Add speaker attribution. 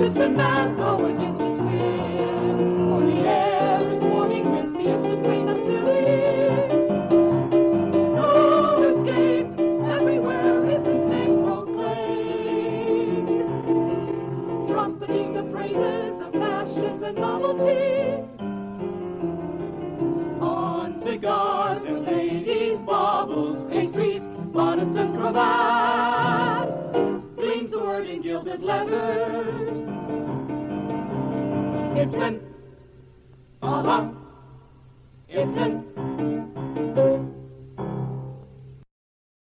Speaker 1: the tobacco against its will. For the air is swarming with the supreme and souvenir. No escape, everywhere is its name proclaimed. Trumpeting the praises of fashions and novelties. On cigars and ladies, baubles, pastries, bodices, cravats, gleams the word in gilded letters. Ibsen, Allah, Ibsen.